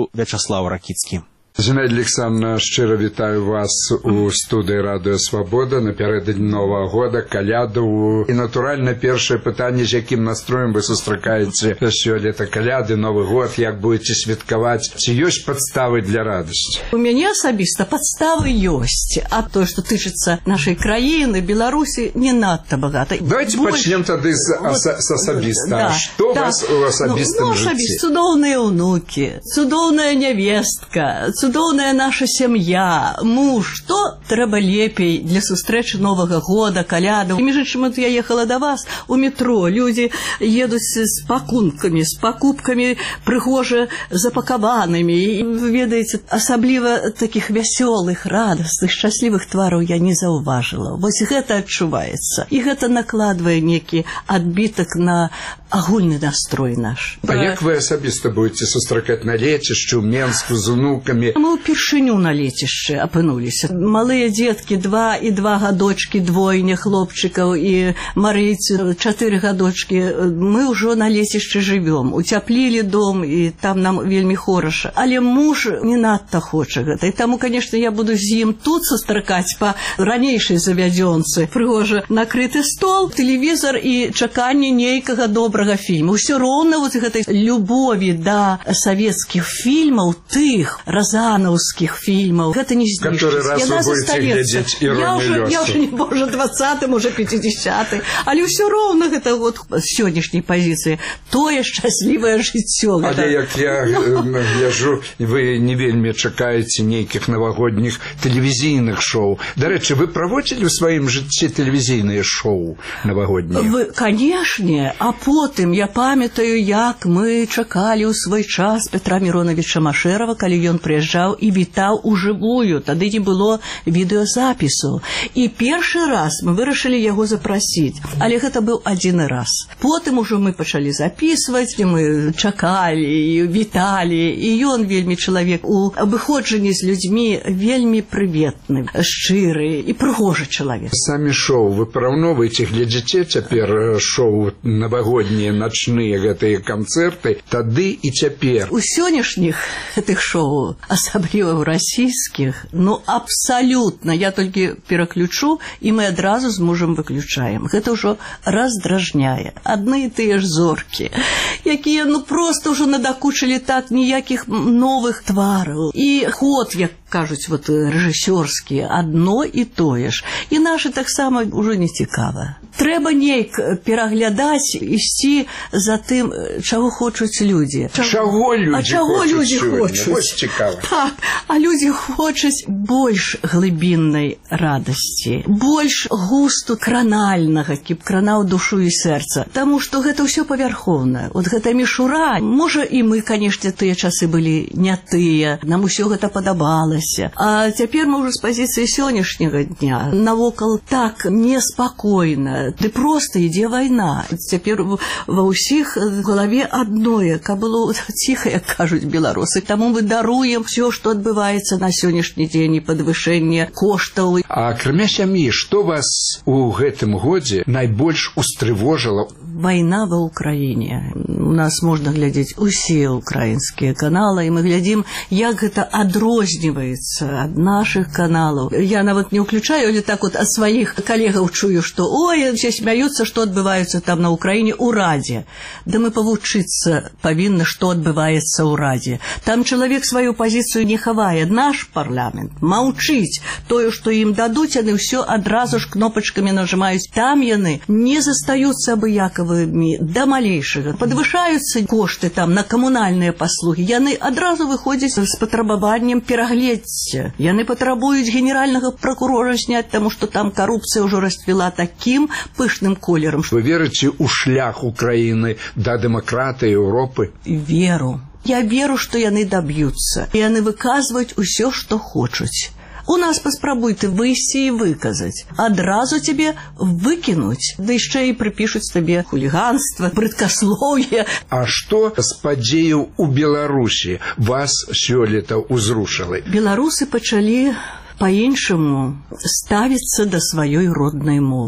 працягваў Вячаслав Ракіцкі. Зінаіда Александровна, шчыра вітаю вас у студыі Радыё Свабода напярэдадні Новага года, каляду. І, натуральна, першае пытанне, з якім настроем вы сустракаеце сёлета каляды, Новы год, як будете святкаваць? Ці ёсць падставы для радасці? У мяне асабіста падставы ёсць, а то, што тычыцца нашай краіны, Беларусі, не надта багата. Давайте пачнем тады з асабіста. Што у вас у асабістым жыцці? Цудоўныя ўнукі, цудоўная нявестка, цудоўная наша сям'я, муж. Што трэба лепей для сустрэчы Новага года, каляду? І, між іншым, я ехала да вас у метро. Людзі едуць з пакункамі, з пакупкамі прыгожа запакаванымі. І, ведаеце, асабліва такіх вясёлых, радасных, шчаслівых твараў я не заўважыла. Вось гэта адчуваецца. І гэта накладвае некі адбітак на агульны настрой наш. А як вы асабіста будете сустракаць на лецішчы ў Менску з унукамі? Мы ўпершыню на лецішчы апынуліся. Малыя дзеткі, 2 і 2 гадочкі, двойня хлопчыкаў і Марыйцы, 4 гадочкі. Мы ўжо на лецішчы жывём. Уцяплілі дом, і там нам вельмі хораша. Але муж не надта хоча гэта. І таму, канешне, я буду з ім тут сустракаць па ранейшай завядзёнцы. Прыгожа накрыты стол, тэлевізор і чаканне нейкага добрага фільму. Усё роўна вот гэтай любові да савецкіх фільмаў, тых разанаўскіх фільмаў, гэта не знішчыць. Который раз вы будете глядзець «Іронію лёсу». Я ўжо не, можа, 20-м, уже 50-й, але ўсё роўна гэта вот з сённяшняй пазіцыі тое шчаслівае жыццё. Але як я гляджу, вы не вельмі чакаеце нейкіх навагодніх тэлевізійных шоу. Дарэчы, вы праводзілі ў сваім жыцці тэлевізійныя шоу навагоднія? Канешне, а потым я памятаю, як мы чакалі ў свой час Петра Міроновича Машэрава, калі ён прыязджаў і вітаў ужывую. Тады не было відэазапісу. І першы раз мы вырашылі яго запрасіць. Але гэта быў адзін раз. Потым ужо мы пачалі запісваць, мы чакалі, віталі. І ён вельмі чалавек у абыходжанні з людзьмі вельмі прыветны, шчыры і прыгожы чалавек. Самі шоу вы параўноўваеце, глядзіце цяпер шоу навагоднія, начныя гэтыя канцэрты, тады і цяпер? У сённяшніх гэтых шоу, асабліва ў расійскіх, ну, абсалютна. Я толькі пераключу, і мы адразу з мужам выключаем. Гэта ўжо раздражняе. Адны і тыя ж зоркі, якія, ну, проста ўжо надакучылі так, ніякіх новых твараў. І ход, як кажуць, вот рэжысёрскі, адно і тое ж. І нашы таксама ўжо не цікава. Трэба нейк пераглядаць, ісці за тым, чаго хочуць людзі. Чаго людзі хочуць? Вось цікава. Так, а людзі хочуць больш глыбіннай радасці, больш густу кранальнага, каб кранаў душу і сэрца. Таму што гэта ўсё павярхоўна. Вот гэта мішура. Можа, і мы, канешне, тыя часы былі не тыя. Нам усё гэта падабалася. А цяпер мы ўжо з пазіцыі сённяшняга дня. Навокал так неспакойна. Ды проста ідзе вайна. Цяпер ва ўсіх в галаве адное, каб было ціха, як кажуць беларусы. Таму мы даруем все, што адбываецца на сённяшні дзень, і падвышэнне коштаў. А акрамя сям'і, што вас у гэтым годзе найбольш устрывожыла? Вайна ва ўкраіне. У нас можна глядзець усе украінскія каналы, і мы глядзім, як гэта адрозніваецца ад нашых каналаў. Я нават не ўключаю, але так вот ад сваіх калегаў чую, што ой, все смяюцца, што адбываецца там на Украіне ў Радзе. Да мы павучыцца павінны, што адбываецца ў Радзе. Там чалавек сваю пазіцыю не хавае. Наш парламент маўчыць. Тое, што ім дадуць, яны ўсё адразу ж кнопачкамі нажимаюць. Там яны не застаюцца абыякавымі да малейшага. Падвышаюцца кошты там на камунальныя паслугі. Яны адразу выходзяць з патрабаваннем перагледзьце. Яны патрабуюць генеральнага пракурора зняць, таму што там карупцыя ўжо расцвіла такім пышным колерам. Вы верыце ў шлях Украіны да дэмакратыі Еўропы? Веру. Я веру, што яны даб'юцца. Яны выказваюць усё, што хочуць. У нас паспрабуй ты выйсці і выказаць. Адразу тебе выкінуць. Да яшчэ і прыпішуць табе хуліганства, брыдкаслоўе. А што з падзеяў у Беларусі вас сёлета ўзрушыла? Беларусы пачалі па-іншаму ставіцца да сваёй роднай мовы.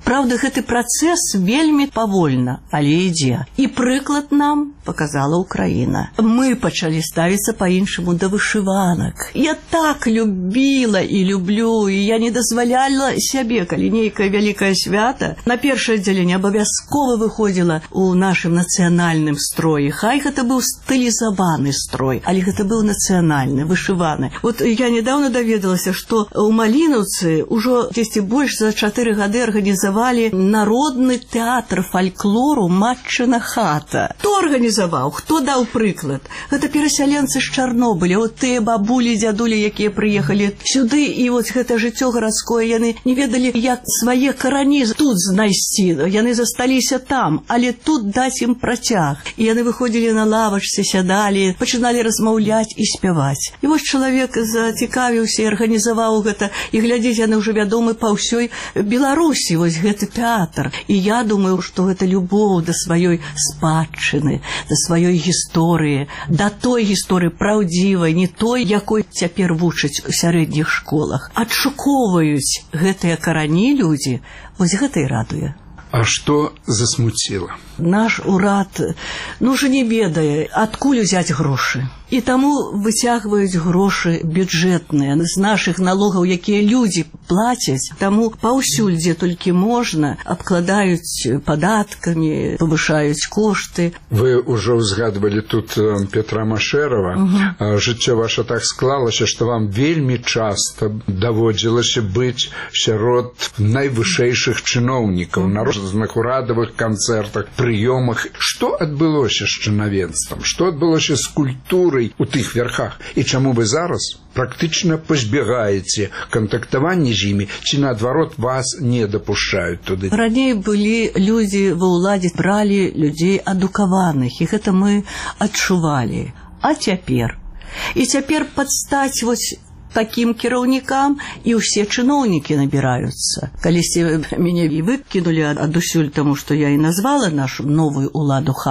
Праўда, гэты працэс вельмі павольна, але ідзе. І прыклад нам показала Украіна. Мы пачалі ставіцца па-іншаму да вышыванак. Я так любіла і люблю, і я не дазваляла сябе, калі нейкае вялікае свята, на першае аддзяленне абавязкова выходзіла у нашым нацыянальным строі. Хай гэта быў стылізаваны строй, але гэта быў нацыянальны, вышываны. Вот я недавно даведалася, што ў Малінаўцы ўжо дзесьці больш за 4 гады арганізавалі народны тэатр фальклору «Матчына хата». Хто арганізаваў? Хто даў прыклад? Гэта перасяленцы з Чарнобыля, от тыя бабулі, дзядулі, якія прыехалі сюды, і вот гэта жыццё гарадское, яны не ведалі, як свае карані тут знайсці. Яны засталіся там, але тут даць ім працяг. І яны выходзілі на лавачцы, сядалі, пачыналі размаўляць і спяваць. І вось чалавек зацікавіўся і арганізаваў гэта, і глядзіць, яны ўжо вядомы па ўсёй Беларусі, вось гэты тэатр. І я думаю, што гэта любоў да сваёй спадчыны, да сваёй гісторыі, да той гісторыі праўдзівай, не той, якой цяпер вучаць у сярэдніх школах. Адшуковваюць гэтыя карані людзі, вось гэта і радуе. А што засмуціла? Наш урад, ўжо не ведае, адкуль узяць грошы. І таму выцягваюць грошы бюджэтныя з нашых налогаў, якія людзі плацяць. Таму паўсюль, дзе толькі можна, абкладаюць падаткамі, павышаюць кошты. Вы ўжо ўзгадвалі тут Петра Машэрава. Жыццё ваше так склалася, што вам вельмі часта даводзілася быць сярод найвышэйшых чыноўнікаў на розных урадавых канцэртах, прыёмах. Што адбылося з чынавенствам? Што адбылося з культурай у тых верхах? І чаму вы зараз практычна пазбягаеце кантактавання з імі, ці наадварот вас не дапушчаюць туды? Раней былі людзі ва ўладзе, бралі людзей адукаваных, і гэта мы адчувалі. А цяпер? І цяпер падстаць вось такім кіраўнікам і ўсе чыноўнікі набіраюцца. Калісьці мяне і выкінулі адусюль, таму што я і назвала нашу новую уладу